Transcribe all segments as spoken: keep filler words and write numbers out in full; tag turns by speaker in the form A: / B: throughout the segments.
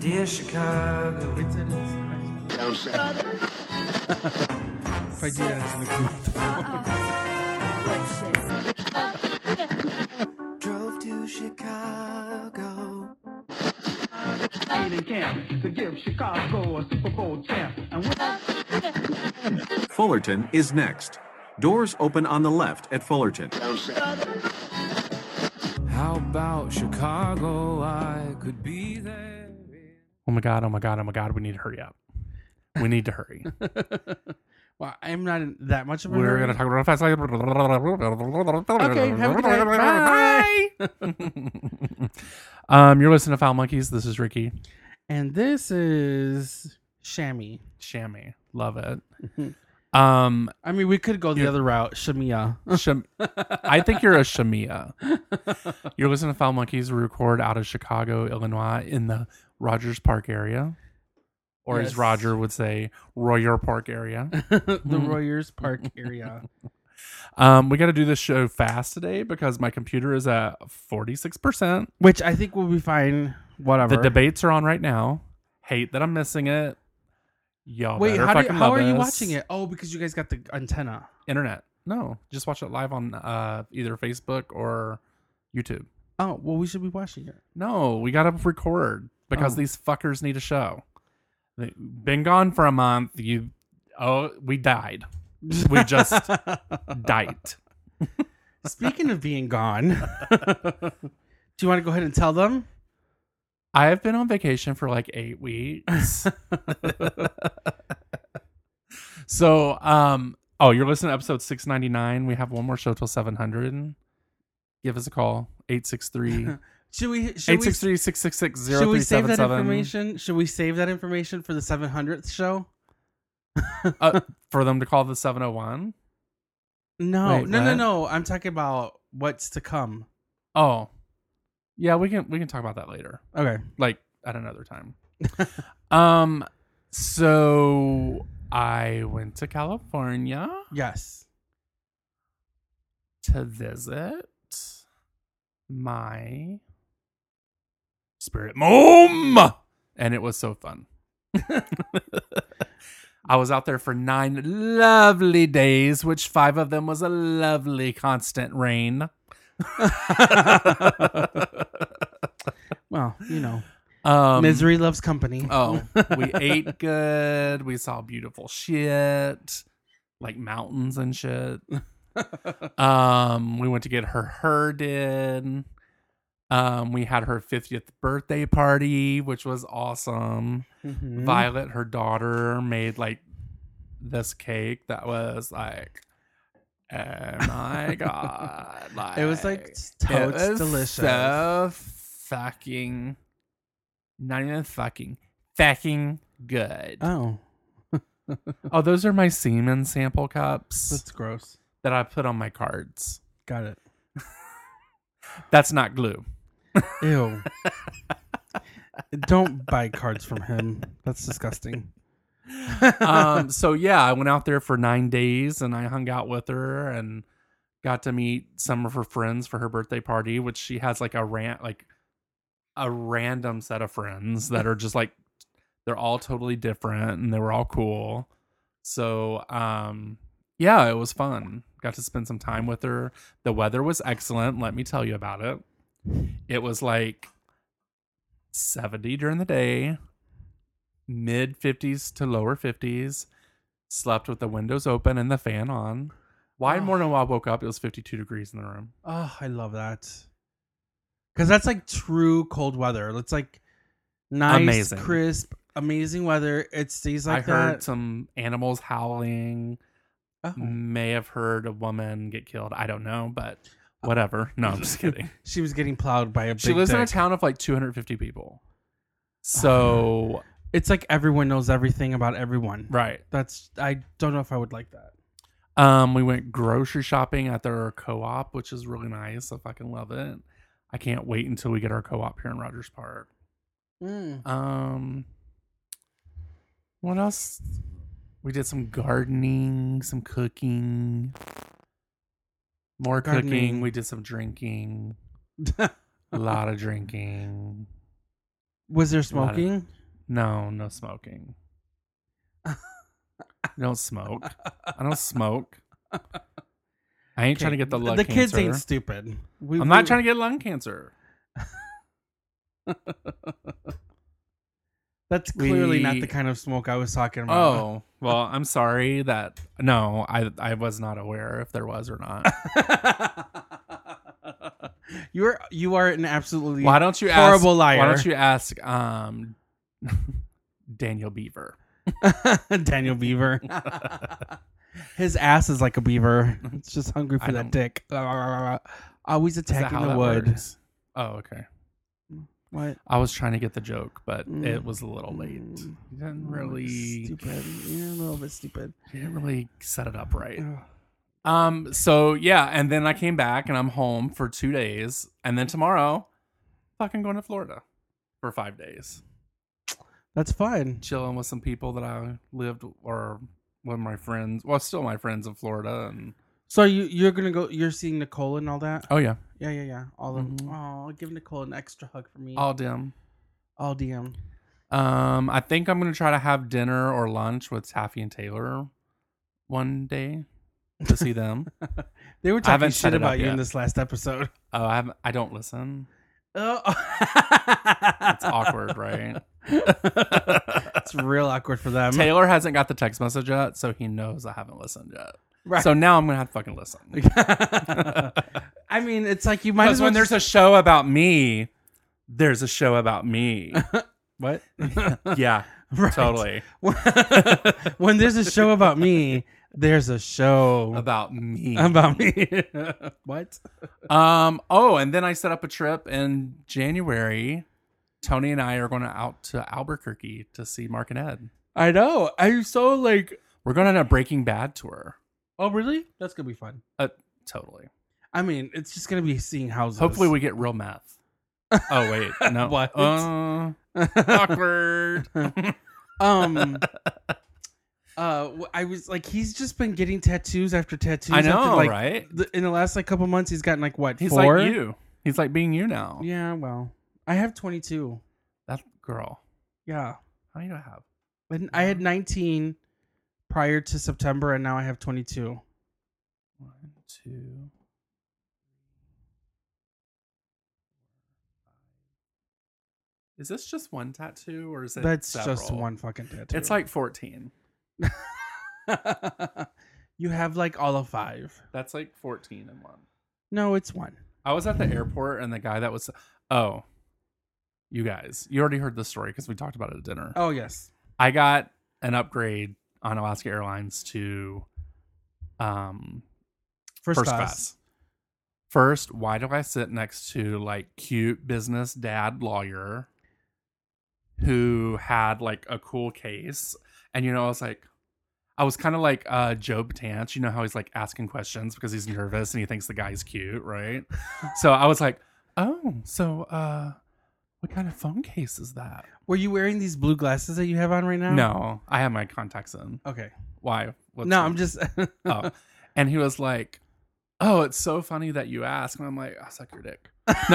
A: Dear Chicago.
B: It's in his If I do that, it's gonna
A: Drove to Chicago.
C: In camp to give Chicago a Super Bowl champ. And
D: Fullerton is next. Doors open on the left at Fullerton.
A: How about Chicago? I could be there.
E: Oh my god, oh my god, oh my god, we need to hurry up. We need to hurry.
B: Well, I'm not in that much of a
E: We're
B: hurry.
E: going to talk real fast. Okay,
B: have a good day.
E: Bye. um, you're listening to Foul Monkeys. This is Ricky.
B: And this is Shammy.
E: Shammy. Love it. um,
B: I mean, we could go the
E: Yeah.
B: other route. Shamia.
E: Sham- I think you're a Shamia. You're listening to Foul Monkeys. We record out of Chicago, Illinois in the Rogers Park area. Or
B: Yes.
E: as Roger would say, Royer Park area.
B: The Royers Park area.
E: Um, we got to do this show fast today because my computer is at forty-six percent.
B: Which I think will be fine. Whatever.
E: The debates are on right now. Hate that I'm missing it. Y'all
B: Wait,
E: better
B: how, do,
E: fucking
B: how
E: love
B: are you
E: this.
B: watching it? Oh, because you guys got the antenna.
E: Internet. No, just watch it live on uh, either Facebook or YouTube.
B: Oh, well, we should be watching it.
E: No, we got to record because
B: Oh.
E: these fuckers need a show. They've been gone for a month. You, oh, we died. We just died.
B: Speaking of being gone, do you want to go ahead and tell them?
E: I have been on vacation for like eight weeks. so, um, oh, you're listening to episode six ninety-nine. We have one more show till seven hundred. Give us a call. eight six three
B: Should we? Should
E: eight six three, six six six,
B: we?
E: zero
B: Should we
E: three
B: save
E: seven
B: that
E: seven.
B: information? Should we save that information for the seven hundredth show?
E: uh, for them to call the seven oh one?
B: No,
E: Wait,
B: no, no,
E: what?
B: no. I'm talking about what's to come.
E: Oh. Yeah, we can we can talk about that later.
B: Okay.
E: Like at another time. um so I went to California
B: Yes.
E: to visit my spirit mom, and it was so fun. I was out there for nine lovely days, which five of them was a lovely constant rain.
B: Well, you know,
E: um,
B: misery loves company.
E: Oh, we ate good. We saw beautiful shit, like mountains and shit. um, we went to get her herded. Um, we had her fiftieth birthday party, which was awesome.
B: Mhm.
E: Violet, her daughter, made like this cake that was like, oh my god! Like,
B: It was like
E: it
B: totes
E: was
B: delicious.
E: so fucking, not even fucking, fucking good.
B: Oh,
E: Oh, those are my semen sample cups
B: that's gross.
E: that I put on my cards.
B: Got it.
E: That's not glue.
B: Ew. Don't buy cards from him. That's disgusting.
E: um, so yeah, I went out there for nine days and I hung out with her and got to meet some of her friends for her birthday party, which she has like a rant, like a random set of friends that are just like, they're all totally different and they were all cool. So, um, yeah, it was fun. Got to spend some time with her. The weather was excellent. Let me tell you about it. It was like seventy during the day, mid fifties to lower fifties. Slept with the windows open and the fan on. Why
B: Oh.
E: morning while I woke up, it was fifty-two degrees in the room.
B: Oh, I love that. Because that's like true cold weather. It's like nice,
E: Amazing.
B: crisp, amazing weather. It stays like
E: I heard
B: that.
E: some animals howling.
B: Oh.
E: May have heard a woman get killed. I don't know, but whatever. No, I'm just kidding.
B: She was getting plowed by a big
E: She lives in a
B: dick.
E: town of like two hundred fifty people. So,
B: It's like everyone knows everything about everyone.
E: right.
B: That's I don't know if I would like that.
E: Um, we went grocery shopping at their co-op, which is really nice. I fucking love it. I can't wait until we get our co-op here in Rogers Park.
B: Mm.
E: Um, what else? We did some gardening, some cooking, more cooking.
B: Gardening.
E: We did some drinking, a lot of drinking.
B: Was there smoking?
E: No, no smoking. I don't smoke. I don't smoke. I ain't trying to get the lung
B: The
E: cancer.
B: kids ain't stupid. We,
E: I'm not trying to get lung cancer.
B: That's clearly
E: We-
B: not the kind of smoke I was talking about.
E: Oh, well, I'm sorry that no, I I was not aware if there was or not.
B: You're you are an absolutely
E: Why don't you
B: horrible
E: ask,
B: liar.
E: Why don't you ask um Daniel Beaver?
B: Daniel Beaver. His ass is like a beaver. It's just hungry for
E: I
B: that
E: don't-
B: dick. Always
E: Is that
B: attacking
E: how
B: the
E: that
B: wood.
E: works? Oh, okay.
B: What?
E: I was trying to get the joke, but
B: Mm.
E: it was a little late.
B: Mm.
E: You didn't
B: Oh,
E: really,
B: stupid. You're a little bit stupid.
E: you didn't really set it up right.
B: Ugh.
E: Um. So yeah, and then I came back and I'm home for two days, and then tomorrow, fucking going to Florida for five days,
B: That's fine.
E: chilling with some people that I lived or one of my friends. Well, still my friends in Florida, and
B: So you you're gonna go. You're seeing Nicole and all that.
E: oh yeah,
B: Yeah, yeah, yeah. All of
E: Mhm.
B: them. Oh, give Nicole an extra hug for me.
E: all dim.
B: All D M.
E: Um, I think I'm gonna try to have dinner or lunch with Taffy and Taylor one day to see them.
B: They were
E: I
B: talking
E: haven't set
B: shit
E: it up
B: about you in
E: yet.
B: this last episode.
E: Oh, I haven't. I don't listen.
B: Oh,
E: It's awkward, right?
B: It's real awkward for them.
E: Taylor hasn't got the text message yet, so he knows I haven't listened yet.
B: Right.
E: So now I'm gonna have to fucking listen.
B: I mean, it's like you might
E: Because
B: as well.
E: when there's a show about me, there's a show about me.
B: what?
E: Yeah,
B: Right.
E: totally
B: When there's a show about me, there's a show
E: about me.
B: about me. What?
E: Um. Oh, and then I set up a trip in January. Tony and I are going to out to Albuquerque to see Mark and Ed.
B: I know. I'm so like.
E: We're going on a Breaking Bad tour.
B: Oh, really? That's gonna be fun.
E: Uh, totally.
B: I mean, it's just gonna be seeing houses.
E: Hopefully, we get real meth. Oh wait, no.
B: What?
E: Uh, awkward.
B: um. Uh, w- I was like, he's just been getting tattoos after tattoos.
E: I
B: after,
E: know,
B: like,
E: right?
B: The, in the last like couple months, he's gotten like what?
E: He's
B: four?
E: like you. He's like being you now.
B: Yeah. Well, I have twenty-two.
E: That girl.
B: Yeah.
E: How many do I have?
B: And I had nineteen prior to September, and now I have twenty-two.
E: One, two. Is this just one tattoo or is it
B: That's
E: several?
B: just one fucking tattoo.
E: It's like fourteen.
B: You have like all of five.
E: That's like fourteen in one.
B: No, it's one.
E: I was at the airport and the guy that was oh, you guys, you already heard the story because we talked about it at dinner.
B: Oh yes.
E: I got an upgrade on Alaska Airlines to um
B: First,
E: first
B: class.
E: class. First, why do I sit next to like cute business dad lawyer who had like a cool case? And you know, I was like, I was kind of like uh, Joe Batance. You know how he's like asking questions because he's nervous and he thinks the guy's cute, right? So I was like, oh, so uh, what kind of phone case is that?
B: Were you wearing these blue glasses that you have on right now?
E: No, I have my contacts in.
B: Okay.
E: Why? What's
B: no,
E: wrong?
B: I'm just.
E: Oh. And he was like, oh, it's so funny that you ask. And I'm like, I'll suck your dick. No.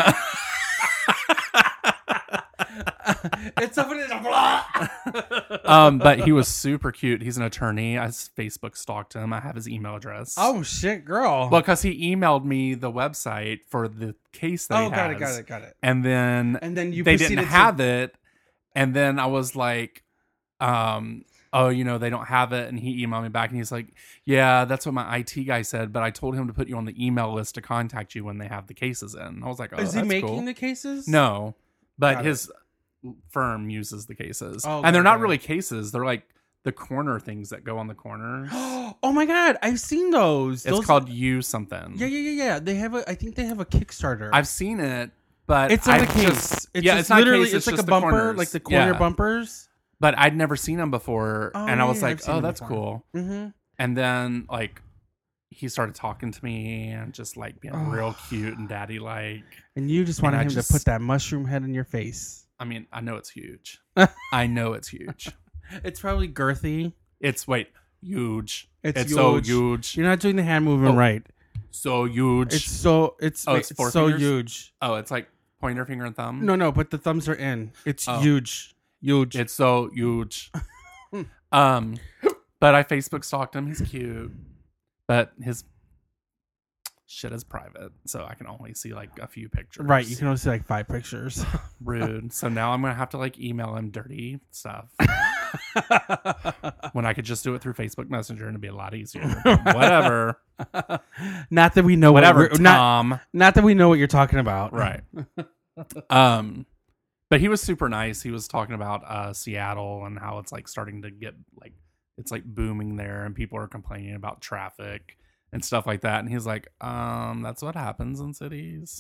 B: It's so funny.
E: um, but he was super cute. He's an attorney. I s- Facebook stalked him. I have his email address.
B: Oh shit, girl.
E: Well, because he emailed me the website for the case that
B: oh,
E: he
B: got it,
E: has.
B: got it, got it.
E: And then
B: And then you
E: they
B: proceeded
E: didn't
B: to-
E: have it. And then I was like, um, oh, you know, they don't have it. And he emailed me back and he's like, yeah, that's what my I T guy said. But I told him to put you on the email list to contact you when they have the cases in. And I was like, oh,
B: Is he
E: that's
B: making
E: cool.
B: the cases?
E: No, but
B: Got it.
E: his firm uses the cases.
B: Oh,
E: and they're
B: got
E: not
B: it.
E: really cases. They're like the corner things that go on the corners.
B: Oh my god, I've seen those.
E: It's
B: Those-
E: called You something.
B: Yeah, yeah, yeah, yeah. They have a. I think they have a Kickstarter.
E: I've seen it, but
B: It's not
E: I've
B: a case.
E: just-
B: it's
E: yeah,
B: just
E: it's not
B: literally.
E: case,
B: it's, like a
E: just the
B: bumper,
E: corners.
B: like the corner
E: Yeah.
B: bumpers.
E: But I'd never seen them before,
B: Oh,
E: and I
B: yeah,
E: was
B: yeah, I've
E: like,
B: seen
E: "Oh,
B: them
E: that's
B: before.
E: cool."
B: Mm-hmm.
E: And then like he started talking to me and just like being
B: Oh.
E: real cute and daddy like.
B: And you just
E: And
B: wanted
E: I
B: him
E: just-
B: to put that mushroom head in your face.
E: I mean, I know it's huge. I know it's huge.
B: It's probably girthy.
E: It's wait, huge.
B: It's
E: It's, so
B: huge.
E: huge.
B: You're not doing the hand movement
E: Oh.
B: right.
E: So huge.
B: It's so. It's.
E: Oh,
B: Oh,
E: it's
B: it's,
E: four
B: so
E: fingers?
B: huge.
E: oh, it's like Pointer finger and thumb.
B: No, no, but the thumbs are in. It's
E: Oh.
B: huge. Huge.
E: It's so huge. um, but I Facebook stalked him. He's cute, but his shit is private, so I can only see like a few pictures.
B: Right. You can only see like five pictures.
E: Rude. So now I'm gonna have to like email him dirty stuff when I could just do it through Facebook Messenger and it'd be a lot easier. Whatever.
B: Not that we know
E: Whatever.
B: What we're- not,
E: Tom.
B: not that we know what you're talking about.
E: Right. um, but he was super nice. He was talking about uh Seattle and how it's like starting to get like it's like booming there and people are complaining about traffic and stuff like that. And he's like, um, that's what happens in cities.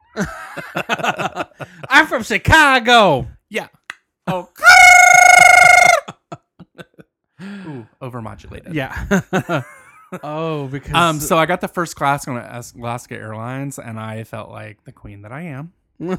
B: I'm from Chicago.
E: Yeah. Oh. Ooh, overmodulated.
B: Yeah. Oh, because
E: Um, so I got the first class on Alaska Airlines, and I felt like the queen that I am.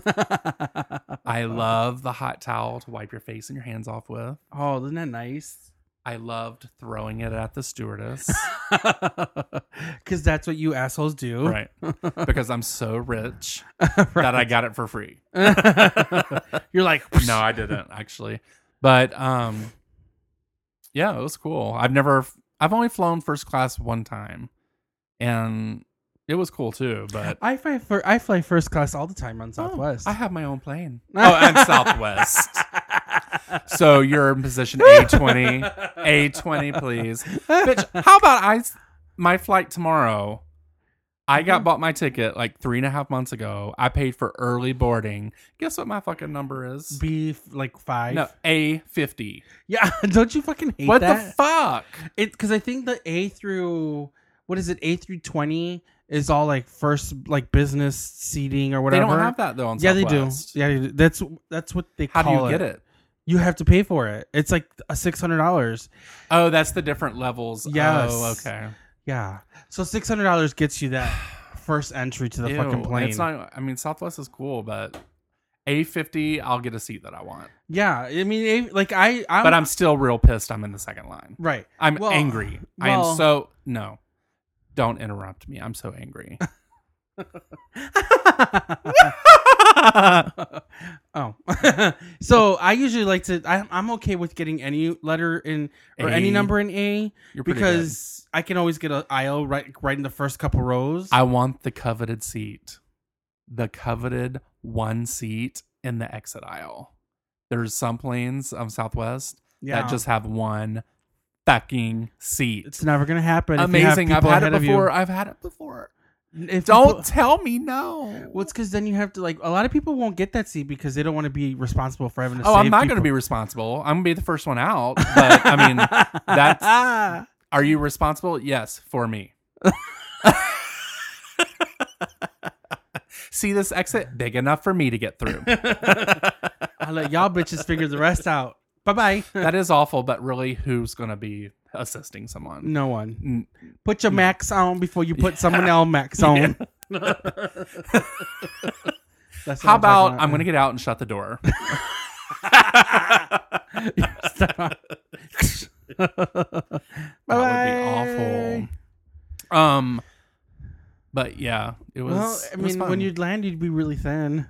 E: I love the hot towel to wipe your face and your hands off with.
B: Oh, isn't that nice?
E: I loved throwing it at the stewardess.
B: Because that's what you assholes do.
E: Right. Because I'm so rich that I got it for free.
B: You're like,
E: No, I didn't actually. But um yeah, it was cool. I've never I've only flown first class one time. And it was cool too, but
B: I fly fir- I fly first class all the time on Southwest.
E: Oh, I have my own plane. Oh, and Southwest. So you're in position A twenty. A twenty, please. Bitch, how about I my flight tomorrow? I got bought my ticket like three and a half months ago. I paid for early boarding. Guess what my fucking number is?
B: B like five.
E: No, A fifty.
B: Yeah, don't you fucking hate
E: What
B: that?
E: the fuck?
B: It because I think the A through what is it A through twenty is all like first like business seating or
E: They
B: whattever.
E: don't have that though on
B: Yeah,
E: Southwest.
B: they do. Yeah, they do. That's that's what they
E: How
B: call
E: do you get it?
B: You have to pay for it. It's like a six hundred dollars.
E: Oh, that's the different levels.
B: Yes.
E: Oh, okay.
B: Yeah. So six hundred dollars gets you that first entry to the
E: Ew,
B: fucking plane.
E: It's not. I mean, Southwest is cool, but A fifty, I'll get a seat that I want.
B: Yeah, I mean, like I, I'm,
E: But I'm still real pissed. I'm in the second line.
B: right.
E: I'm
B: Well,
E: angry. I
B: well-
E: am so no. Don't interrupt me. I'm so angry.
B: Oh, so I usually like to. I, I'm okay with getting any letter in or
E: A.
B: any number in A
E: You're pretty
B: because I can always get an aisle right, right in the first couple rows.
E: I want the coveted seat, the coveted one seat in the exit aisle. There's some planes of Southwest
B: yeah,
E: that just have one fucking seat.
B: it's never gonna happen. if you have
E: Amazing. I've
B: people
E: had it
B: ahead of you.
E: before. I've had it before.
B: If
E: Don't
B: people-
E: tell me no.
B: Well, it's because then you have to like a lot of people won't get that seat because they don't want to be responsible for having to.
E: Oh,
B: save
E: I'm not going to
B: people.
E: be responsible. I'm going to be the first one out. But I mean, that's. Are you responsible? Yes, for me. See this exit? Big enough for me to get through.
B: I'll let y'all bitches figure the rest out. Bye bye.
E: That is awful, but really, who's going to be assisting someone?
B: No one.
E: Mm,
B: Put your max on before you put someone else max on. That's what
E: How
B: I'm
E: about
B: talking
E: I'm going to get out and shut the door? That would be awful. Um, but yeah, it was.
B: Well, I
E: it was
B: mean,
E: fun.
B: when you'd land, you'd be really thin.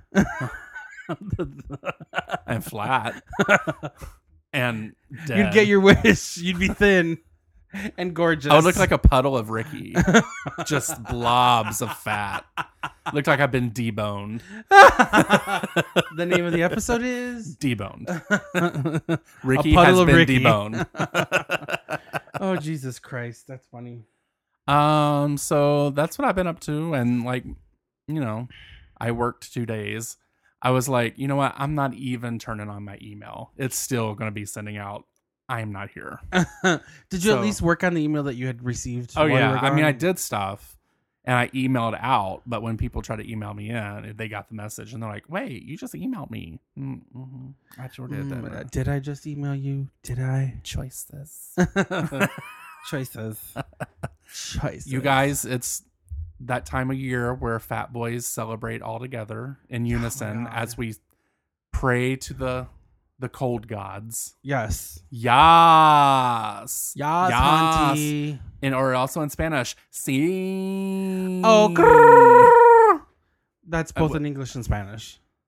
E: and flat and dead.
B: You'd get your wish. You'd be thin and gorgeous.
E: I would look like a puddle of Ricky, just blobs of fat. Looked like I've been deboned.
B: The name of the episode is
E: Deboned. Ricky
B: puddle
E: has
B: of
E: been
B: Ricky.
E: deboned.
B: Oh Jesus Christ, that's funny.
E: Um, so that's what I've been up to, and like, you know, I worked two days. I was like, you know what? I'm not even turning on my email. It's still going to be sending out. I'm not here.
B: Did you
E: So-
B: at least work on the email that you had received?
E: Oh
B: while you
E: yeah,
B: were
E: I mean, I
B: gone?
E: did stuff, and I emailed out. But when people try to email me in, they got the message, and they're like, "Wait, you just emailed me." Mm-hmm. I sure did.
B: Mm,
E: didn't
B: uh,
E: I?
B: did I just email you? Did I?
E: Choices.
B: Choices. Choices.
E: You guys, it's that time of year where fat boys celebrate all together in unison
B: God.
E: as we pray to the the cold gods.
B: Yes.
E: Yas.
B: Yas,
E: Yas.
B: Auntie.
E: And or also in Spanish. Sí.
B: Oh, grrr. That's both
E: w-
B: in English and Spanish.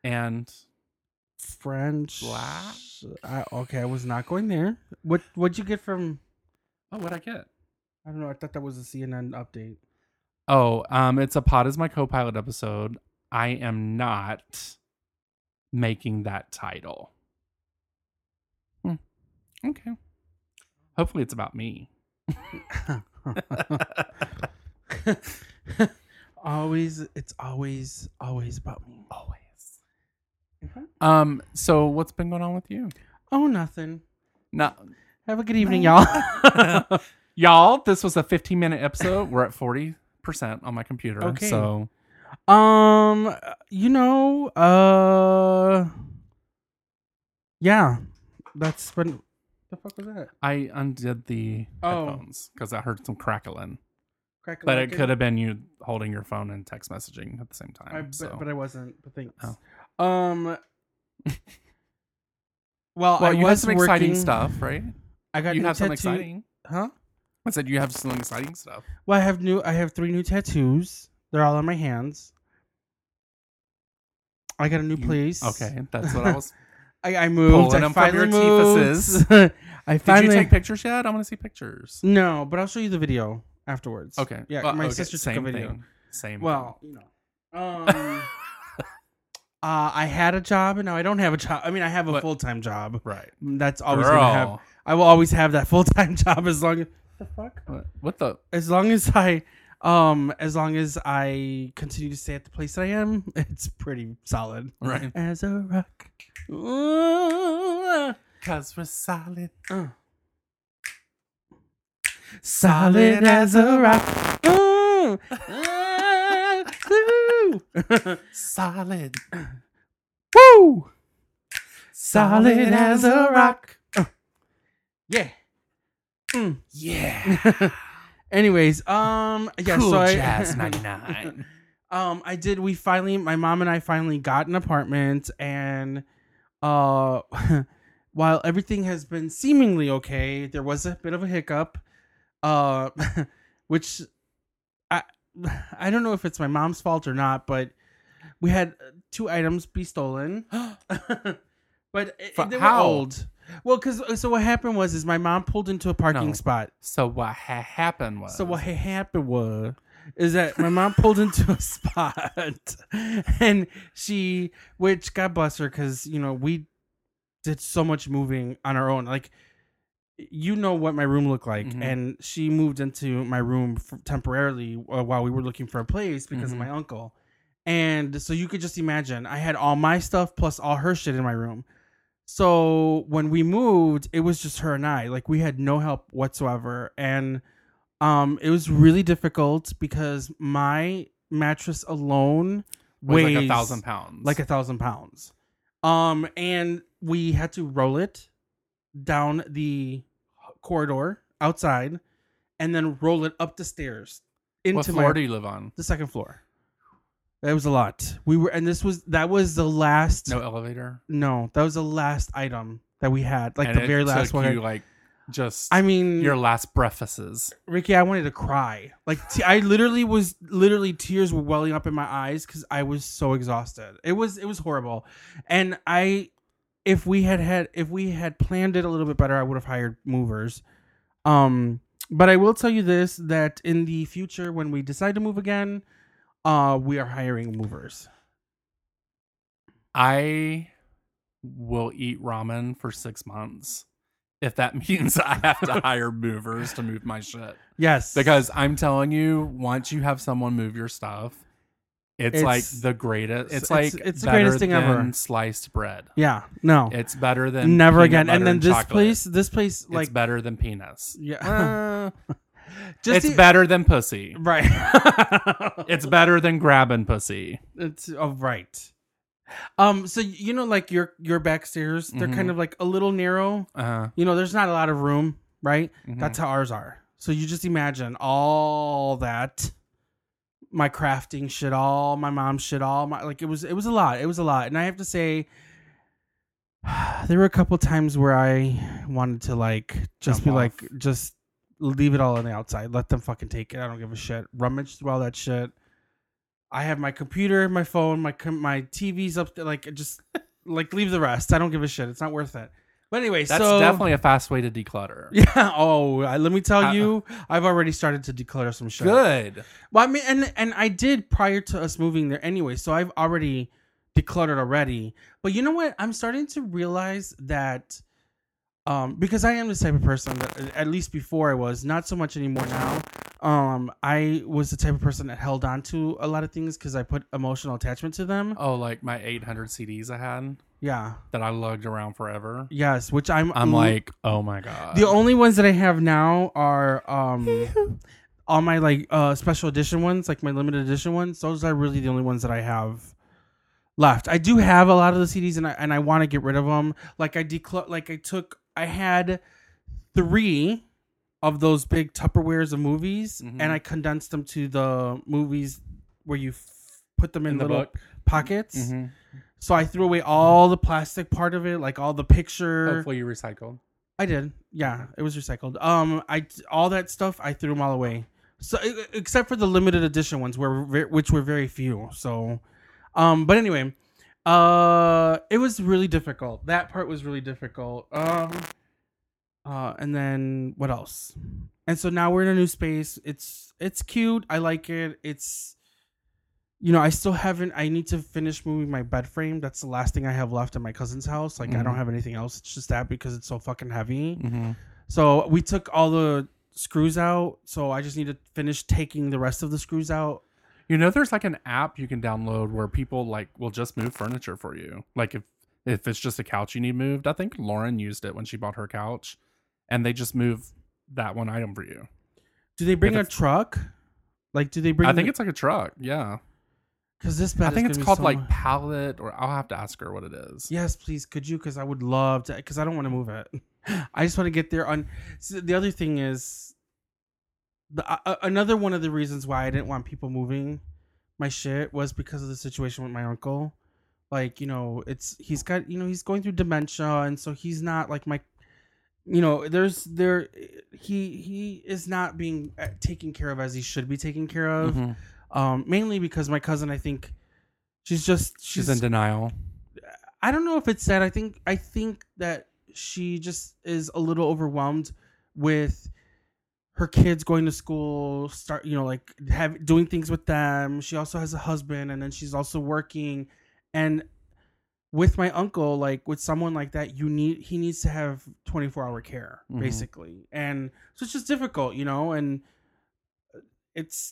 E: and
B: French.
E: Black?
B: I, okay, I was not going there. What what'd you get from?
E: oh, what'd I get?
B: I don't know. I thought that was a C N N update.
E: Oh, um, it's a Pod is my co-pilot episode. I am not making that title. Hmm. Okay. Hopefully, it's about me.
B: Always, it's always, always about me.
E: Always.
B: Mhm.
E: Um. So, what's been going on with you?
B: Oh, nothing.
E: No,
B: Have a good evening, y'all.
E: y'all. This was a fifteen minute episode. We're at forty percent on my computer.
B: Okay.
E: So,
B: Um, you know, uh, yeah, that's when. The fuck was that?
E: I undid the
B: Oh.
E: headphones because I heard some crackling.
B: Crack
E: But it could have been you holding your phone and text messaging at the same time.
B: I, but,
E: so.
B: but I wasn't. But thanks.
E: Oh.
B: Um.
E: well,
B: Well, I
E: you
B: was
E: had some exciting
B: working-
E: stuff, right?
B: I got
E: You
B: new
E: have some
B: tattoo-
E: exciting.
B: Huh?
E: I said you have some exciting stuff.
B: Well, I have new. I have three new tattoos. They're all on my hands. I got a new
E: You-
B: place.
E: Okay, that's what I was.
B: I, I moved.
E: Pulling
B: I
E: them from your
B: finally moved.
E: teefuses.
B: I
E: Did
B: finally.
E: you take pictures yet? I want to see pictures.
B: No, but I'll show you the video afterwards.
E: Okay.
B: Yeah,
E: Well,
B: my
E: okay,
B: sister took
E: same
B: a video.
E: Thing. Same.
B: Well, you know. Um. uh, I had a job and now I don't have a job. I mean, I have a
E: What?
B: full time job.
E: thing. Right.
B: That's always
E: Girl.
B: gonna have. I will always have that full time job as long as. The fuck.
E: What, what the?
B: As long as I, um, as long as I continue to stay at the place I am, it's pretty solid.
E: Right.
B: As a rock. Ooh,
E: Cause we're solid.
B: uh. Solid as a rock. Ooh, ah, ooh.
E: Solid.
B: Woo! Solid as a rock. Uh. Yeah. Mm.
E: Yeah.
B: Anyways, um, yeah.
E: Cool
B: so I,
E: Jazz ninety-nine.
B: um, I did. We finally, my mom and I finally got an apartment, and uh, while everything has been seemingly okay, there was a bit of a hiccup, uh, which I I don't know if it's my mom's fault or not, but we had two items be stolen. But it,
E: For-
B: they were
E: how?
B: old. Well, because so what happened was is my mom pulled into a parking
E: No.
B: spot.
E: So what ha- happened was.
B: So what had happened was is that my mom pulled into a spot, and she, which God bless her, because you know we did so much moving on our own. Like, you know what my room looked like,
E: Mhm.
B: and she moved into my room f- temporarily uh, while we were looking for a place because
E: Mhm.
B: of my uncle. And so you could just imagine, I had all my stuff plus all her shit in my room. So when we moved, it was just her and I. Like, we had no help whatsoever, and um, it was really difficult because my mattress alone
E: was
B: weighs
E: like a thousand pounds.
B: like a thousand pounds. Um, and we had to roll it down the corridor outside, and then roll it up the stairs into
E: What floor
B: my
E: do you live on?
B: the second floor. That was a lot. We were, and this was that was the last.
E: No elevator.
B: No, that was the last item that we had, like
E: And
B: the
E: it
B: very last
E: took
B: one.
E: You like just.
B: I mean,
E: your last breakfasts.
B: Ricky, I wanted to cry. Like t- I literally was, literally tears were welling up in my eyes because I was so exhausted. It was, it was horrible. And I, if we had had, if we had planned it a little bit better, I would have hired movers. Um, but I will tell you this: that in the future, when we decide to move again, uh, we are hiring movers.
E: I will eat ramen for six months if that means I have to hire movers to move my shit.
B: Yes,
E: Because I'm telling you, once you have someone move your stuff, it's,
B: It's-
E: like the greatest. It's,
B: it's-
E: like
B: it's the
E: better
B: greatest thing
E: than
B: ever.
E: Sliced bread.
B: yeah, no,
E: It's better than
B: never
E: peanut
B: again.
E: butter
B: And then this
E: chocolate.
B: place, this place,
E: It's
B: like,
E: better than penis.
B: yeah,
E: Uh,
B: just
E: it's
B: e-
E: better than pussy.
B: right.
E: It's better than grabbing pussy.
B: It's oh, right. Um. So you know, like your your back stairs, they're
E: Mhm.
B: kind of like a little narrow.
E: Uh,
B: You know, there's not a lot of room, right?
E: mhm.
B: That's how ours are. So you just imagine all that, my crafting shit, all my mom's shit, all my like it was it was a lot. It was a lot, and I have to say, there were a couple times where I wanted to like just
E: Jump
B: be
E: off.
B: like just leave it all on the outside, let them fucking take it. I don't give a shit. Rummage through all that shit. I have my computer, my phone, my com- my T V's up there. Like, just like leave the rest. I don't give a shit. It's not worth it. But anyway,
E: That's
B: so
E: definitely a fast way to declutter.
B: yeah. Oh, I, let me tell
E: Uh,
B: you, I've already started to declutter some shit.
E: Good.
B: Well, I mean, and and I did prior to us moving there anyway, so I've already decluttered already. But you know what? I'm starting to realize that, um, because I am this type of person that, at least before I was, not so much anymore now. Um, I was the type of person that held on to a lot of things because I put emotional attachment to them.
E: Oh, like my eight hundred C Ds I had
B: Yeah.
E: that I lugged around forever.
B: Yes, which I'm.
E: I'm like, oh my god.
B: The only ones that I have now are um, all my like uh special edition ones, like my limited edition ones. Those are really the only ones that I have left. I do have a lot of the C Ds, and I and I want to get rid of them. Like I decl- like I took, I had three of those big Tupperwares of movies,
E: Mhm.
B: and I condensed them to the movies where you f- put them in,
E: In the
B: little
E: book?
B: pockets.
E: Mhm.
B: So I threw away all the plastic part of it, like all the picture.
E: Hopefully you recycled.
B: I did. Yeah, it was recycled. Um, I all that stuff I threw them all away. So e- except for the limited edition ones, where ve- which were very few. So, um, but anyway, uh, it was really difficult. That part was really difficult. Um, uh, and then what else? And so now we're in a new space. It's it's cute. I like it. It's, you know, I still haven't. I need to finish moving my bed frame. That's the last thing I have left at my cousin's house. Like I don't
E: Mhm.
B: have anything else. It's just that because it's so fucking heavy.
E: Mm-hmm.
B: So we took all the screws out. So I just need to finish taking the rest of the screws out.
E: You know, there's like an app you can download where people like will just move furniture for you. Like if if it's just a couch you need moved. I think Lauren used it when she bought her couch, and they just move that one item for you.
B: Do they bring
E: If
B: a
E: it's-
B: truck? Like, do they bring?
E: I think it's like a truck. Yeah,
B: because this bed.
E: I think
B: is
E: it's
B: gonna be
E: called
B: so
E: like
B: much-
E: pallet, or I'll have to ask her what it is.
B: Yes, please. Could you? Because I would love to. Because I don't want to move it. I just want to get there. On so the other thing is, the uh, another one of the reasons why I didn't want people moving my shit was because of the situation with my uncle. Like, you know, it's he's got you know he's going through dementia, and so he's not like my, you know, there's there he he is not being uh, taken care of as he should be taken care of.
E: Mhm.
B: Um, mainly because my cousin, I think, she's just
E: She's,
B: she's
E: in denial.
B: I don't know if it's that. I think I think that she just is a little overwhelmed with her kids going to school, start you know like have doing things with them. She also has a husband, and then she's also working. And with my uncle, like with someone like that, you need he needs to have twenty-four hour care,
E: Mhm.
B: basically. And so it's just difficult, you know, and it's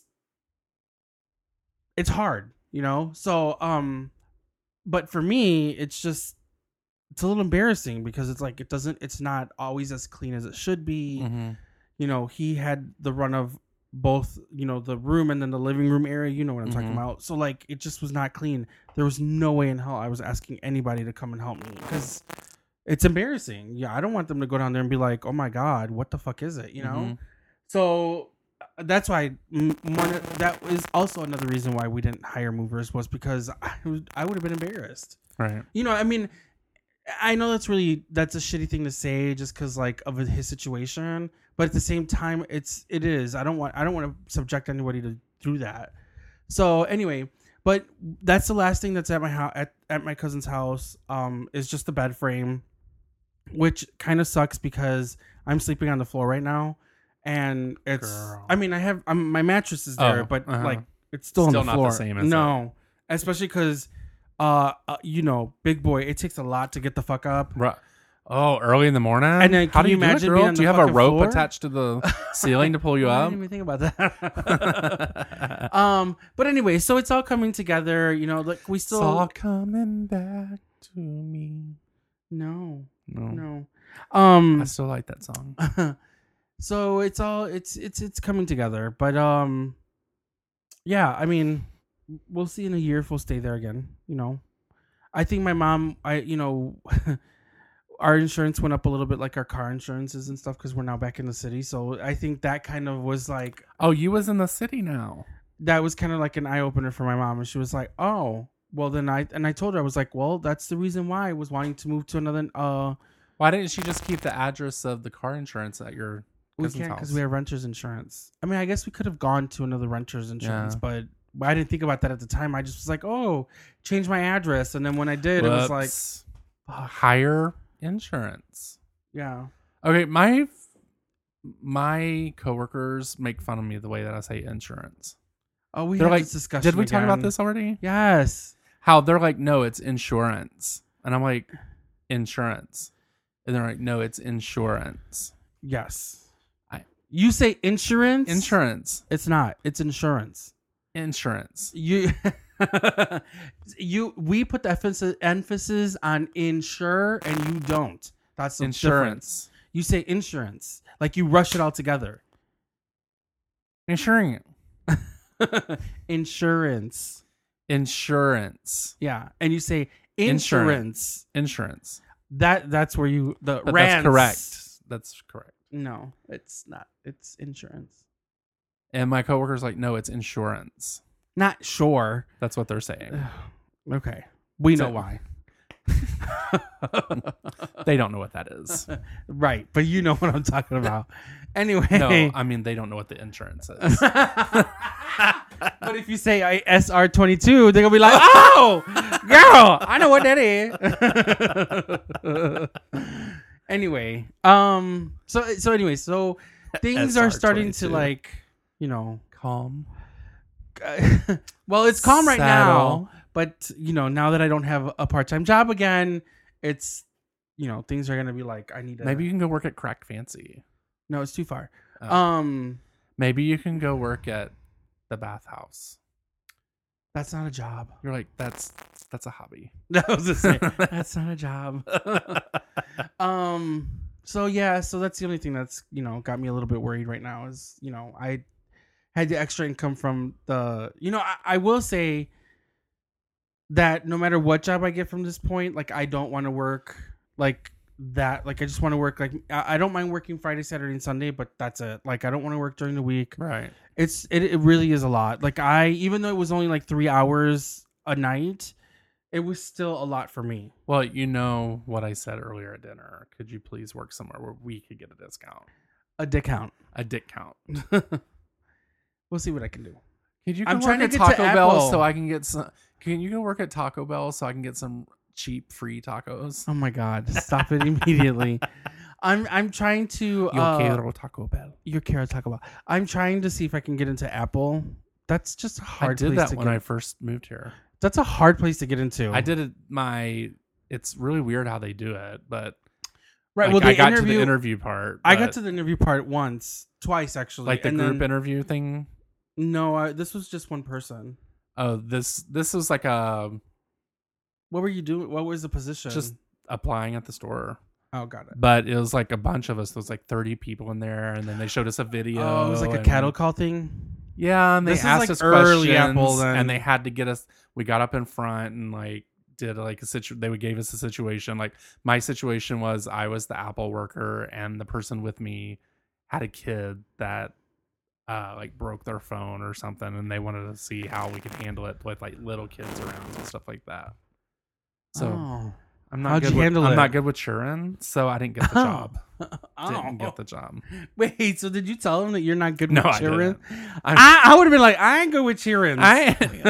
B: it's hard, you know. So um but for me, it's just it's a little embarrassing because it's like it doesn't it's not always as clean as it should be.
E: Mm-hmm.
B: You know, he had the run of both, you know, the room and then the living room area, you know what I'm talking
E: Mhm.
B: about. So like it just was not clean. There was no way in hell I was asking anybody to come and help me because it's embarrassing. Yeah, I don't want them to go down there and be like, "Oh my god, what the fuck is it?" You know?
E: Mhm.
B: So uh, that's why m- one of- that is also another reason why we didn't hire movers was because I would, I would have been embarrassed.
E: Right.
B: You know, I mean, I know that's really that's a shitty thing to say just because like of his situation, but at the same time, it's it is. I don't want I don't want to subject anybody to through that. So anyway, but that's the last thing that's at my house at, at my cousin's house. Um, is just the bed frame, which kind of sucks because I'm sleeping on the floor right now, and it's.
E: Girl.
B: I mean, I have I'm, my mattress is there,
E: Oh,
B: but
E: uh-huh.
B: like it's still,
E: Still
B: on the
E: not the
B: floor.
E: same as
B: no, especially because. Uh, uh, you know, big boy, it takes a lot to get the fuck up.
E: Right. Oh, early in the morning.
B: And then
E: how
B: can
E: do
B: you
E: you, do
B: imagine
E: it,
B: being
E: girl?
B: on
E: Do
B: the
E: you have a
B: fucking
E: rope
B: floor?
E: attached to the ceiling to pull you
B: I
E: up?
B: didn't even think about that. um, but anyway, so it's all coming together. You know, like we still
E: It's all coming back to me.
B: no,
E: No,
B: no. Um,
E: I still like that song.
B: so it's all it's it's it's coming together. But um, yeah, I mean, we'll see in a year if we'll stay there again. You know. I think my mom, I you know, our insurance went up a little bit, like our car insurances and stuff, because we're now back in the city. So I think that kind of was like
E: Oh, you was in the city now.
B: that was kind of like an eye opener for my mom, and she was like, "Oh, well then I," and I told her I was like, "Well, that's the reason why I was wanting to move to another." Uh,
E: Why didn't she just keep the address of the car insurance at your
B: we
E: cousin's
B: can't
E: house?
B: because we have renters insurance. I mean, I guess we could have gone to another renters insurance,
E: Yeah.
B: but I didn't think about that at the time. I just was like, oh, change my address. And then when I did, it was like,
E: Whoops. Higher insurance.
B: yeah.
E: Okay, my my coworkers make fun of me the way that I say insurance.
B: Oh, we
E: They're
B: had
E: like,
B: this discussion.
E: did we talk about
B: again.
E: this already?
B: Yes.
E: How they're like, no, it's insurance. And I'm like, insurance. And they're like, no, it's insurance.
B: Yes.
E: I-
B: You say insurance?
E: Insurance.
B: It's not. It's insurance.
E: Insurance.
B: You you we put the emphasis emphasis on insure and you don't. That's the
E: Insurance.
B: difference. You say insurance. Like you rush it all together.
E: Insuring.
B: Insurance.
E: Insurance.
B: Yeah. And you say
E: Insurance.
B: insurance.
E: Insurance.
B: That that's where you the
E: But
B: rants.
E: that's correct. That's correct.
B: No, it's not. It's insurance.
E: And my coworker's like, no, it's insurance.
B: Not sure.
E: That's what they're saying.
B: Okay. We know
E: So-
B: why.
E: They don't know what that is.
B: Right, but you know what I'm talking about. Anyway.
E: No, I mean, they don't know what the insurance is.
B: But if you say I S R twenty-two, they're gonna be like, "Oh, girl, I know what that is." Anyway, um, so so anyway, so things are starting to
E: S R twenty-two.
B: like, you know,
E: Calm.
B: well, it's calm right
E: Saddle.
B: now, but you know, now that I don't have a part-time job again, it's, you know, things are gonna be like, I need to.
E: Maybe you can go work at Crack Fancy.
B: No, it's too far.
E: Oh.
B: Um,
E: Maybe you can go work at the bathhouse.
B: that's not a job.
E: You're like, that's that's a hobby.
B: That was the same. That's not a job. um. So yeah. So that's the only thing that's, you know, got me a little bit worried right now is, you know, I had the extra income from the, you know, I, I will say that no matter what job I get from this point, like I don't want to work like that. Like I just want to work like I, I don't mind working Friday, Saturday, and Sunday, but that's it. Like I don't want to work during the week.
E: Right.
B: It's it, it really is a lot. Like I, even though it was only like three hours a night, it was still a lot for me.
E: Well, you know what I said earlier at dinner. Could you please work somewhere where we could get a discount?
B: A discount.
E: A dick count.
B: We'll see what I can do.
E: Could you go
B: I'm
E: work
B: trying to
E: at
B: get
E: Taco
B: to
E: Bell
B: Apple.
E: so I can get some? Can you go work at Taco Bell so I can get some cheap free tacos?
B: Oh my god! Stop it immediately. I'm I'm trying to.
E: Yo
B: Uh,
E: quiero Taco Bell.
B: your carrot Taco Bell. I'm trying to see if I can get into Apple. That's just a
E: I
B: hard
E: did
B: place
E: that
B: to
E: when
B: get.
E: I first moved here.
B: That's a hard place to get into.
E: I did it. My it's really weird how they do it, but
B: right.
E: like,
B: well, the
E: I got
B: interview.
E: to the interview part.
B: I got
E: but,
B: to the interview part once, twice actually.
E: like the
B: and
E: group
B: then,
E: interview thing.
B: No, I, this was just one person.
E: Oh, this this was like a
B: What were you doing? What was the position?
E: just applying at the store.
B: oh, got it.
E: But it was like a bunch of us. There was like thirty people in there, and then they showed us a video.
B: Oh, it was like a
E: and-
B: cattle call thing.
E: Yeah, and they
B: This is
E: asked
B: like
E: us
B: early
E: questions,
B: Apple then.
E: and they had to get us. We got up in front and like did like a situ. They would gave us a situation. Like my situation was, I was the Apple worker, and the person with me had a kid that uh, like broke their phone or something, and they wanted to see how we could handle it with like little kids around and stuff like that. So
B: oh.
E: I'm not
B: How'd
E: good
B: you
E: with,
B: handle
E: I'm
B: it?
E: not good with children, so I didn't get the
B: Oh.
E: job.
B: Oh.
E: Didn't get the job.
B: Wait, so did you tell him that you're not good
E: No,
B: with
E: I
B: cheering?
E: didn't.
B: I, I would have been like, I ain't good with cheering.
E: I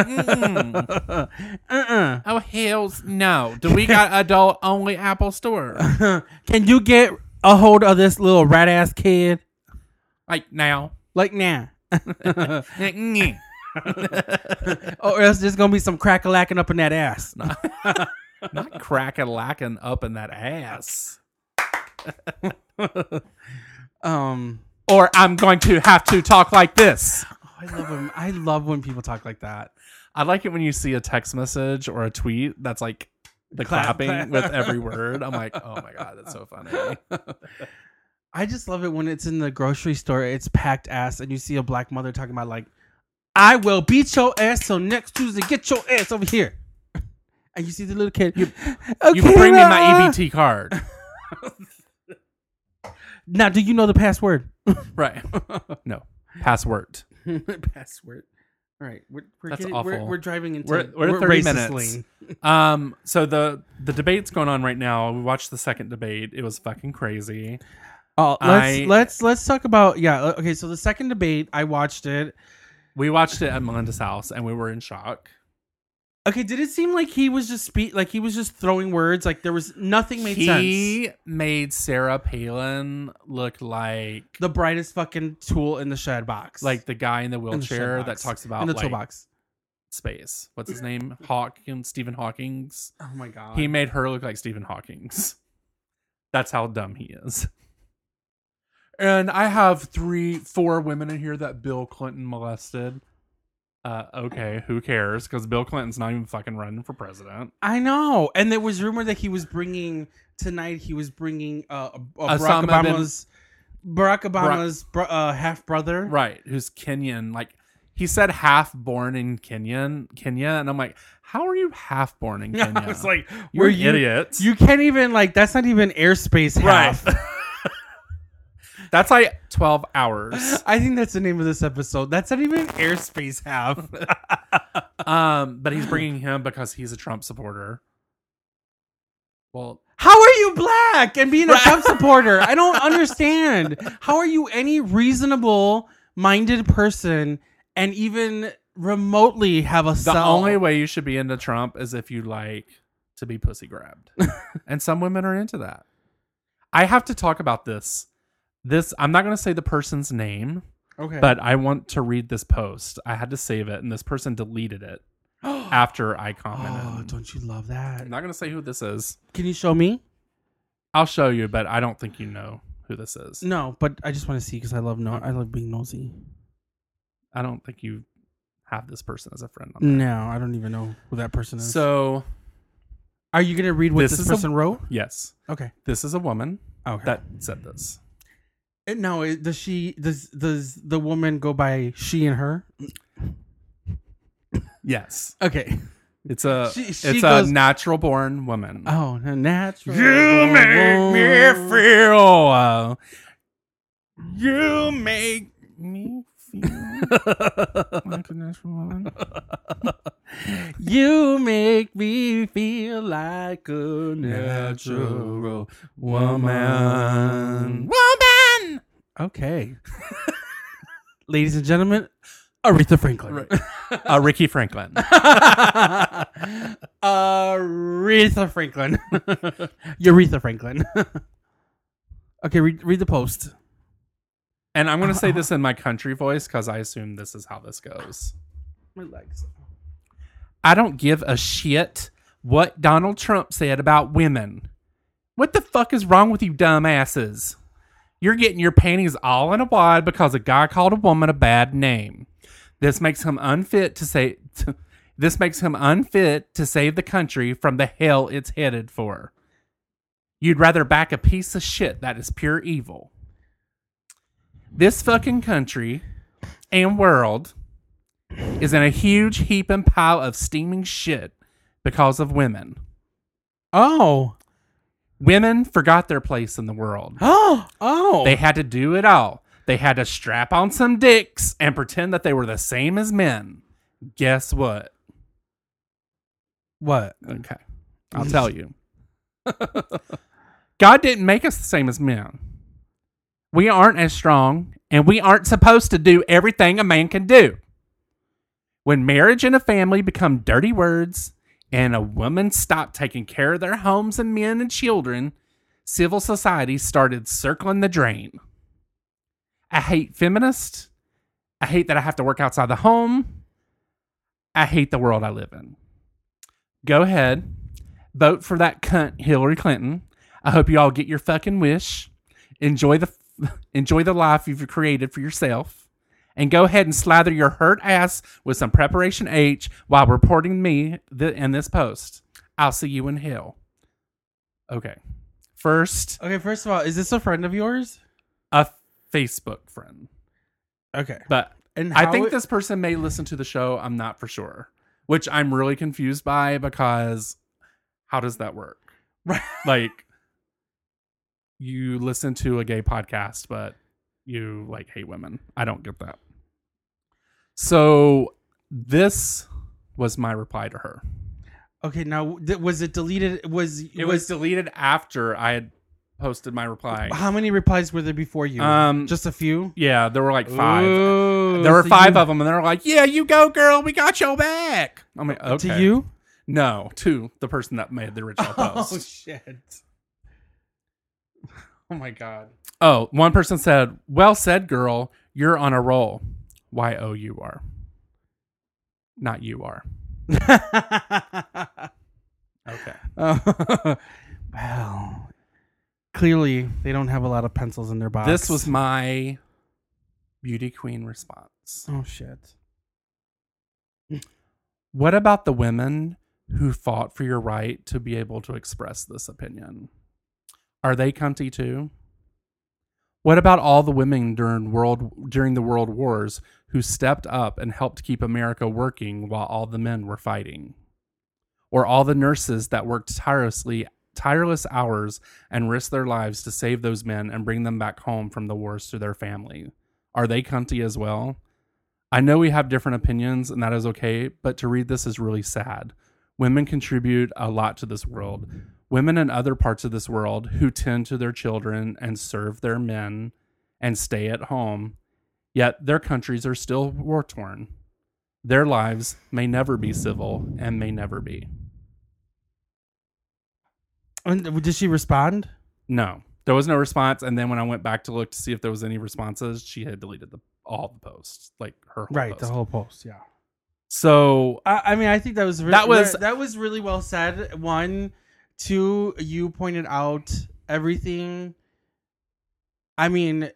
E: mm.
B: uh-uh.
E: Oh hells no! Do we got adult only Apple Store?
B: Can you get a hold of this little rat ass kid?
E: Like now?
B: Like now.
E: Mm.
B: Or else there's gonna be some crack a lacking up in that ass.
E: Not crack a lacking up in that ass.
B: um
E: Or I'm going to have to talk like this.
B: oh, I love when I love when people talk like that.
E: I like it when you see a text message or a tweet that's like the
B: Clap.
E: clapping with every word. I'm like, oh my god, that's so funny.
B: I just love it when it's in the grocery store, it's packed ass, and you see a black mother talking about like, I will beat your ass so next Tuesday, get your ass over here. And you see the little kid. You,
E: You bring me my E B T card.
B: Now, do you know the password?
E: Right. No. Password.
B: Password. All right, we're we're,
E: That's
B: getting,
E: awful.
B: we're we're driving into
E: We're- we're at thirty
B: racist
E: minutes.
B: lane.
E: Um, so the the debate's going on right now. We watched the second debate. It was fucking crazy.
B: Oh, let's
E: I-
B: let's let's talk about yeah. Okay, so the second debate, I watched it.
E: We watched it at Melinda's house, and we were in shock.
B: Okay, did it seem like he was just speak like he was just throwing words? Like there was nothing made
E: he
B: sense.
E: He made Sarah Palin look like
B: the brightest fucking tool in the shed box,
E: like the guy in the wheelchair
B: in the
E: that talks about
B: in the
E: like,
B: toolbox.
E: Space. What's his name? Hawking, Stephen Hawking's.
B: Oh my god.
E: He made her look like Stephen Hawking's. That's how dumb he is. And I have three, four women in here that Bill Clinton molested. Uh, okay, who cares? Because Bill Clinton's not even fucking running for president.
B: I know. And there was rumor that he was bringing tonight. He was bringing uh, uh, Barack
E: Osama bin-
B: Obama's Barack Obama's bro- uh, half brother,
E: right? Who's Kenyan? Like he said, half born in Kenyan, Kenya, and I'm like, how are you half born in Kenya?
B: I was like,
E: you're
B: were
E: an
B: you,
E: idiot.
B: You can't even like. That's not even airspace half.
E: Right. That's like twelve hours.
B: I think that's the name of this episode. That's not even airspace half.
E: um, but he's bringing him because he's a Trump supporter. Well,
B: how are you black and being a Trump supporter? I don't understand. How are you any reasonable minded person and even remotely have a
E: the
B: cell?
E: only way you should be into Trump is if you like to be pussy grabbed. And some women are into that. I have to talk about this. This I'm not going to say the person's name,
B: okay,
E: but I want to read this post. I had to save it, and this person deleted it after I commented.
B: Oh, don't you love that?
E: I'm not going to say who this is.
B: Can you show me?
E: I'll show you, but I don't think you know who this is.
B: No, but I just want to see because I love no, I love being nosy.
E: I don't think you have this person as a friend on there.
B: No, I don't even know who that person is.
E: So,
B: are you going to read what
E: this
B: this,
E: is
B: person
E: a,
B: wrote?
E: Yes.
B: Okay.
E: This is a woman
B: Okay.
E: that said this.
B: It- No, it, does she does does the woman go by she and her?
E: Yes.
B: Okay.
E: It's a
B: She- she
E: it's
B: goes-
E: a natural born woman.
B: Oh, natural.
E: You make me feel. Uh, you make me feel like a natural woman.
B: You make me feel like a natural woman.
E: Woman.
B: Okay. Ladies and gentlemen, Aretha Franklin.
E: Right. Uh, Ricky Franklin.
B: Aretha Franklin. Aretha Franklin. Okay, read, read the post.
E: And I'm going to say this in my country voice because I assume this is how this goes.
B: My legs.
E: I don't give a shit what Donald Trump said about women. What the fuck is wrong with you dumbasses? You're getting your panties all in a wad because a guy called a woman a bad name. This makes him unfit to say. To, this makes him unfit to save the country from the hell it's headed for. You'd rather back a piece of shit that is pure evil. This fucking country and world is in a huge heaping pile of steaming shit because of women.
B: Oh.
E: Women forgot their place in the world.
B: Oh. Oh.
E: They had to do it all. They had to strap on some dicks and pretend that they were the same as men. Guess what?
B: What?
E: Okay. I'll tell you. God didn't make us the same as men. We aren't as strong, and we aren't supposed to do everything a man can do. When marriage and a family become dirty words, and a woman stopped taking care of their homes and men and children, civil society started circling the drain. I hate feminists. I hate that I have to work outside the home. I hate the world I live in. Go ahead. Vote for that cunt Hillary Clinton. I hope you all get your fucking wish. Enjoy the enjoy the life you've created for yourself. And go ahead and slather your hurt ass with some Preparation H while reporting me th- in this post. I'll see you in hell. Okay. First,
B: Okay, first of all, is this a friend of yours?
E: a Facebook friend.
B: Okay.
E: But
B: And
E: I
B: how
E: think
B: it-
E: this person may listen to the show. I'm not for sure. Which I'm really confused by because how does that work?
B: Right.
E: Like, you listen to a gay podcast, but you like hate women. I don't get that. So this was my reply to her.
B: Okay, now th- was it deleted? Was
E: It was deleted after I had posted my reply.
B: How many replies were there before you?
E: Um,
B: Just a few?
E: Yeah, there were like five.
B: Ooh,
E: there were
B: so
E: five
B: you-
E: of them, and they were like, "Yeah, you go, girl. We got your back." I'm like, okay.
B: To you?
E: No, to the person that made the original post.
B: Oh, shit. Oh, my God.
E: Oh, one person said, "Well said, girl. You're on a roll." Y O U R. Not you are. Okay.
B: Uh, well, clearly they don't have a lot of pencils in their box.
E: This was my beauty queen response.
B: Oh, shit.
E: What about the women who fought for your right to be able to express this opinion? Are they cunty too? What about all the women during world during the world wars who stepped up and helped keep America working while all the men were fighting? Or all the nurses that worked tirelessly tireless hours and risked their lives to save those men and bring them back home from the wars to their family? Are they cunty as well? I know we have different opinions and that is okay, but to read this is really sad. Women contribute a lot to this world. Women in other parts of this world who tend to their children and serve their men and stay at home, yet their countries are still war-torn. Their lives may never be civil and may never be.
B: And did she respond?
E: No, there was no response. And then when I went back to look to see if there was any responses, she had deleted the, all the posts, like her whole
B: Right,
E: post.
B: the whole post, yeah.
E: So
B: I, I mean, I think that was re-
E: That was-
B: re- that was really well said. One, two, you pointed out everything. I mean,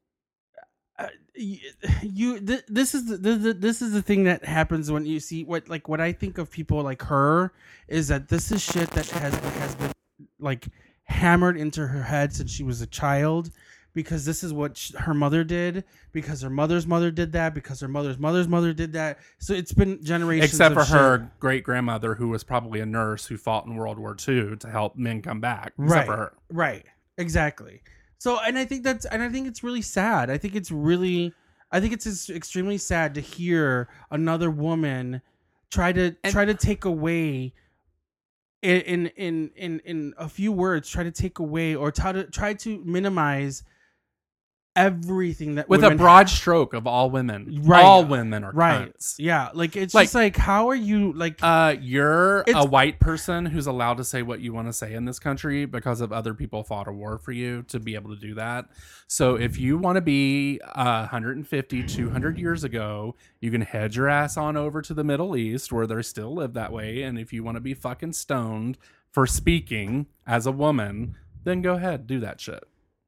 B: uh, y- you. Th- this is the, the, this is the thing that happens when you see what like what I think of people like her is that this is shit that has has been like hammered into her head since she was a child. Because this is what sh- her mother did, because her mother's mother did that, because her mother's mother's mother did that. So it's been generations.
E: except for
B: of
E: her
B: shit.
E: great grandmother, who was probably a nurse who fought in World War Two to help men come back.
B: right?
E: Except for her.
B: Right, exactly. So, and I think that's, and I think it's really sad. I think it's really, I think it's just extremely sad to hear another woman try to
E: And-
B: try to take away. In, in in in in a few words, try to take away or try to try to minimize everything that
E: With a
B: women
E: broad stroke of all women.
B: Right.
E: All women are
B: right
E: cunts.
B: yeah like it's
E: Like-
B: just like how are you like
E: Uh, you're
B: It's-
E: a white person who's allowed to say what you want to say in this country because of other people fought a war for you to be able to do that. So if you want to be uh, one hundred fifty, two hundred years ago, you can head your ass on over to the Middle East where they still live that way. And if you want to be fucking stoned for speaking as a woman, then go ahead, do that shit.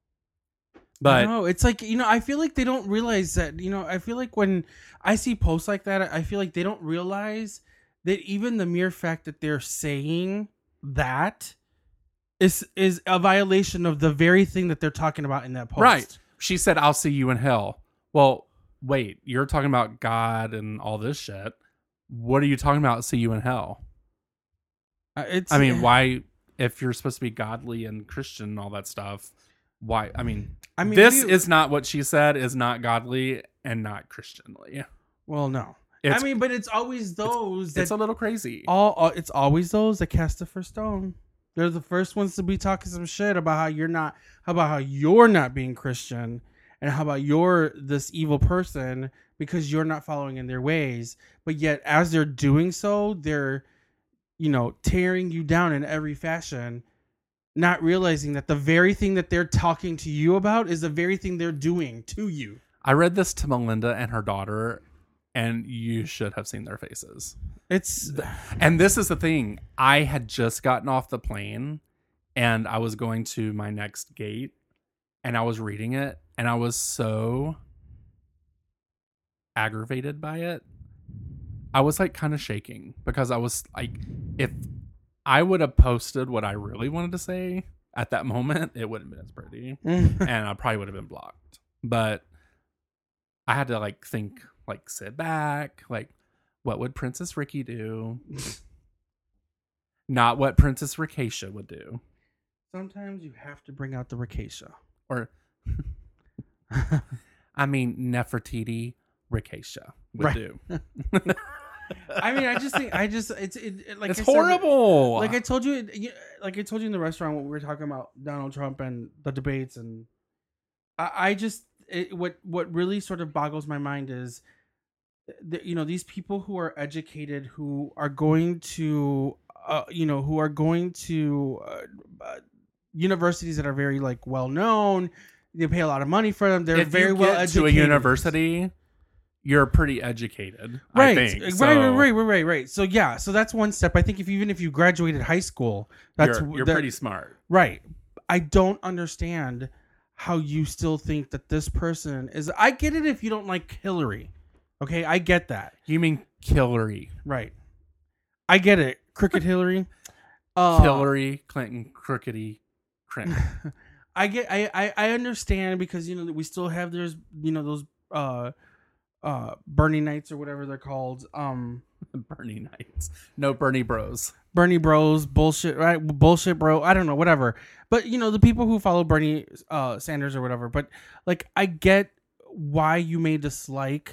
E: But
B: no, it's like, you know, I feel like they don't realize that, you know, I feel like when I see posts like that, I feel like they don't realize that even the mere fact that they're saying that is is a violation of the very thing that they're talking about in that post.
E: right. She said, "I'll see you in hell." Well, wait, you're talking about God and all this shit. What are you talking about? See you in hell?
B: Uh, It's,
E: I mean, why, if you're supposed to be godly and Christian and all that stuff, why? I mean,
B: I mean,
E: this
B: what do you-
E: is not what she said, is not godly and not Christianly.
B: well, no.
E: It's,
B: I mean, but it's always those that
E: it's a little crazy.
B: all uh, it's always those that cast the first stone. They're the first ones to be talking some shit about how you're not, how about how you're not being Christian, and how about you're this evil person because you're not following in their ways. But yet, as they're doing so, they're, you know, tearing you down in every fashion, not realizing that the very thing that they're talking to you about is the very thing they're doing to you.
E: I read this to Melinda and her daughter, and you should have seen their faces.
B: It's
E: And this is the thing. I had just gotten off the plane and I was going to my next gate and I was reading it and I was so aggravated by it. I was like kind of shaking because I was like, if I would have posted what I really wanted to say at that moment, it wouldn't have been as pretty and I probably would have been blocked. But I had to like think, like sit back, like, what would Princess Ricky do? Not what Princess Rickesia would do.
B: sometimes you have to bring out the Rickesia.
E: Or, I mean, Nefertiti Rickesia would
B: Right.
E: do.
B: I mean, I just think I just it's it, it- like
E: it's
B: I said,
E: horrible.
B: like I told you, it- you- like I told you in the restaurant when we were talking about Donald Trump and the debates, and I, I just it, what what really sort of boggles my mind is, that, you know, these people who are educated, who are going to, uh, you know, who are going to uh, uh, universities that are very like well known. They pay a lot of money for them. They're
E: if
B: very
E: you
B: well
E: get
B: educated.
E: to a university, you're pretty educated.
B: Right,
E: I think.
B: right,
E: So
B: right, right, right, right, right. So yeah, so that's one step. I think if even if you graduated high school, that's
E: You're, you're
B: that-
E: pretty smart.
B: right. I don't understand how you still think that this person is. I get it if you don't like Hillary. Okay, I get that.
E: You mean Hillary?
B: Right. I get it. Crooked Hillary. Uh,
E: Hillary Clinton, crookedy Clinton.
B: I get. I, I. I understand because you know we still have there's you know those uh, uh, Bernie nights or whatever they're called. Um,
E: Bernie nights. No Bernie bros.
B: Bernie bros, bullshit, right? Bullshit, bro. I don't know, whatever. But you know, the people who follow Bernie uh, Sanders or whatever. But like, I get why you may dislike.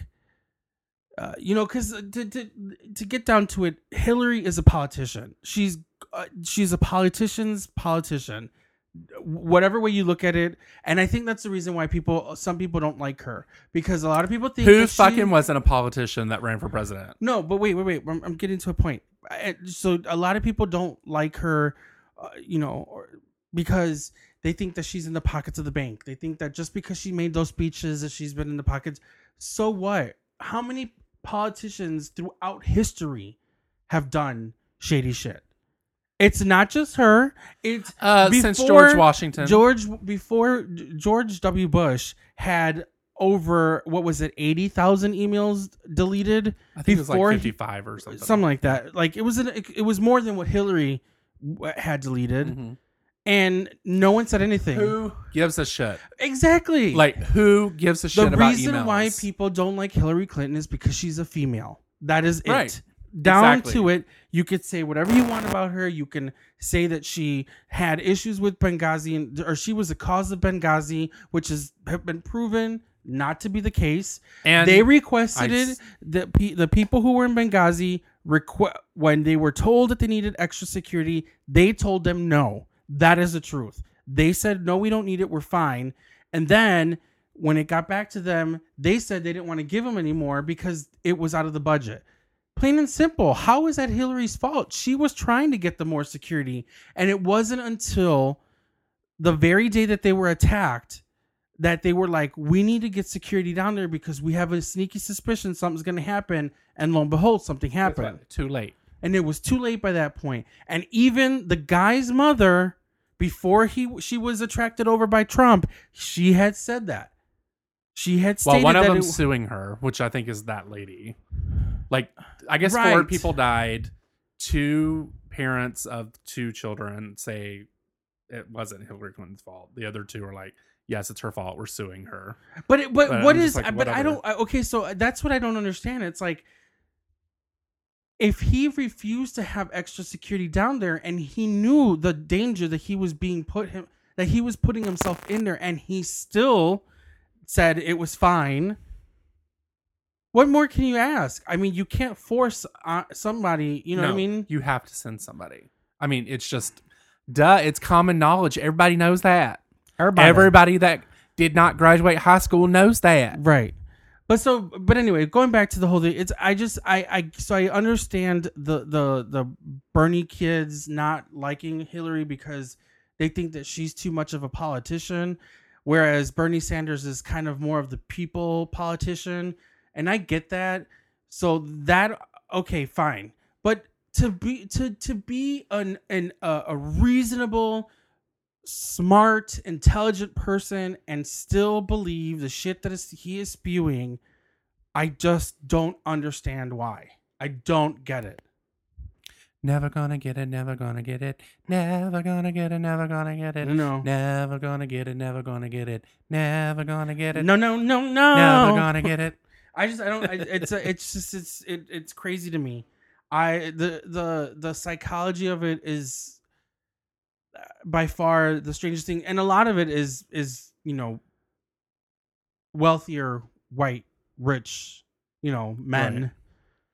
B: Uh, you know, because to, to to get down to it, Hillary is a politician. She's uh, she's a politician's politician, whatever way you look at it. And I think that's the reason why people, some people don't like her, because a lot of people think
E: Who
B: that she-
E: fucking wasn't a politician that ran for president?
B: No, but wait, wait, wait. I'm, I'm getting to a point. I- So a lot of people don't like her, uh, you know, or, because they think that she's in the pockets of the bank. They think that just because she made those speeches that she's been in the pockets. So what? How many politicians throughout history have done shady shit? It's not just her. It's
E: Uh, since
B: before
E: George Washington.
B: George before George W. Bush had over what was it, eighty thousand emails deleted.
E: I think it was
B: before
E: like
B: he-
E: fifty-five or something.
B: something like that. Like it was an, it was more than what Hillary w- had deleted,
E: Mhm.
B: and no one said anything.
E: Who gives a shit?
B: Exactly.
E: Like, who gives a shit
B: the
E: about
B: reason
E: emails?
B: why people don't like Hillary Clinton is because she's a female. That is it.
E: Right.
B: Down
E: Exactly.
B: to it, you could say whatever you want about her. You can say that she had issues with Benghazi, and, or she was the cause of Benghazi, which has have been proven not to be the case.
E: And
B: they requested
E: I
B: it.
E: s-
B: The pe- the people who were in Benghazi requ- when they were told that they needed extra security, they told them no. That is the truth. They said no, we don't need it. We're fine. And then when it got back to them, they said they didn't want to give them anymore because it was out of the budget. Plain and simple. How is that Hillary's fault? She was trying to get the more security, and it wasn't until the very day that they were attacked that they were like, we need to get security down there because we have a sneaky suspicion something's going to happen. And lo and behold, something happened.
E: Too late.
B: And it was too late by that point. And even the guy's mother, before he she was attracted over by Trump, she had said that. She had stated
E: Well, one of
B: that
E: them's
B: it,
E: suing her, which I think is that lady. Like, I guess four
B: Right.
E: people died. Two parents of two children say it wasn't Hillary Clinton's fault. The other two are like, yes, it's her fault. We're suing her.
B: But it, but
E: But
B: what
E: I'm
B: is?
E: just like,
B: but I
E: whatever.
B: don't. I- Okay, so that's what I don't understand. It's like, if he refused to have extra security down there, and he knew the danger that he was being put him that he was putting himself in there, and he still said it was fine. What more can you ask? I mean, you can't force uh, somebody. You know what I
E: No,
B: mean?
E: You have to send somebody. I mean, it's just, duh, it's common knowledge. Everybody knows that.
B: Everybody.
E: Everybody that did not graduate high school knows that.
B: Right. But so, but anyway, going back to the whole thing, it's I just I I so I understand the the the Bernie kids not liking Hillary because they think that she's too much of a politician, whereas Bernie Sanders is kind of more of the people politician, and I get that. So that okay, fine, but to be to to be an an uh, a reasonable, smart, intelligent person and still believe the shit that is he is spewing, I just don't understand why. I don't get it.
E: Never gonna get it, never gonna get it, never gonna get it, never gonna get it,
B: No.
E: never gonna get it, never gonna get it, never gonna get it,
B: No, no, no, no.
E: never gonna get it.
B: I just I don't. I, it's a, it's just it's it, it's crazy to me. I the the the psychology of it is by far the strangest thing, and a lot of it is is you know wealthier white rich you know men
E: Right.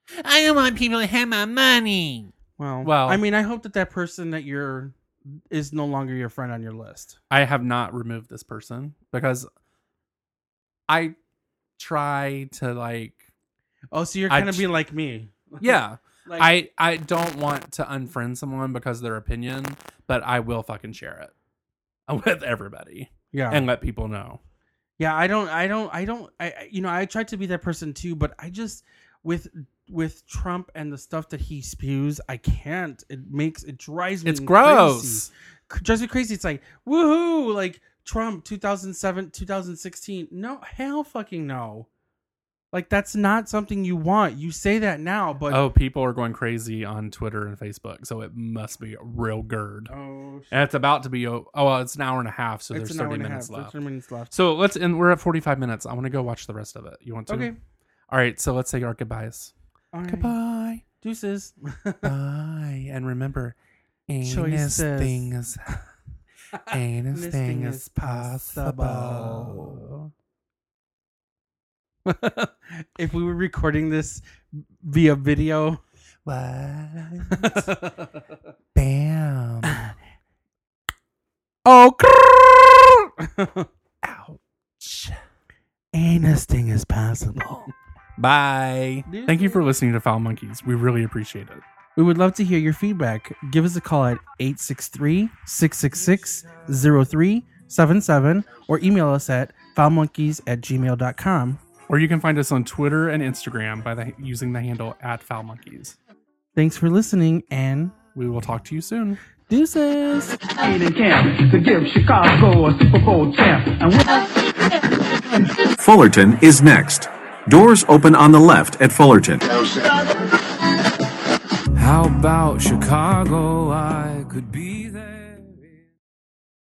F: I don't want people to have my money.
B: Well,
E: Well-
B: I mean, I hope that that person that you're is no longer your friend on your list.
E: I have not removed this person because I try to like,
B: Oh, so you're
E: I
B: kind of
E: ch-
B: being like me.
E: yeah.
B: Like,
E: I, I don't want to unfriend someone because of their opinion, but I will fucking share it with everybody
B: yeah.
E: and let people know.
B: Yeah, I don't, I don't, I don't, I, I- you know, I tried to be that person too, but I just, with, with Trump and the stuff that he spews, I can't. It makes, it drives me
E: It's
B: crazy.
E: gross.
B: C- Drives me crazy. It's like, woohoo, like Trump two thousand seven, two thousand sixteen. No, hell fucking no. Like, that's not something you want. You say that now, but.
E: Oh, people are going crazy on Twitter and Facebook, so it must be a real gird.
B: Oh, shit.
E: And it's about to be, oh, well, it's an hour and a half, so
B: It's
E: there's
B: an hour
E: thirty
B: and a
E: minutes
B: half.
E: left.
B: thirty minutes left.
E: So let's, and we're at forty-five minutes. I want to go watch the rest of it. You want to?
B: Okay.
E: All right, so let's say our goodbyes.
B: All right.
E: Goodbye.
B: Deuces.
E: Bye. And remember, anus
B: Choices.
E: things, anus
B: This
E: thing
B: thing
E: is
B: is
E: possible.
B: If we were recording this via video.
E: What? Bam.
B: Oh,
E: Ouch.
B: anus thing is possible.
E: Bye. Thank you for listening to Foul Monkeys. We really appreciate it.
B: We would love to hear your feedback. Give us a call at eight six three, six six six, zero three seven seven or email us at foulmonkeys at gmail dot com.
E: Or you can find us on Twitter and Instagram by the, using the handle at Foul Monkeys.
B: Thanks for listening and
E: We will talk to you soon.
B: deuces.
C: Ain't in camp to give Chicago a Super Bowl champ. And when
D: Fullerton is next. Doors open on the left at Fullerton.
A: How about Chicago? I could be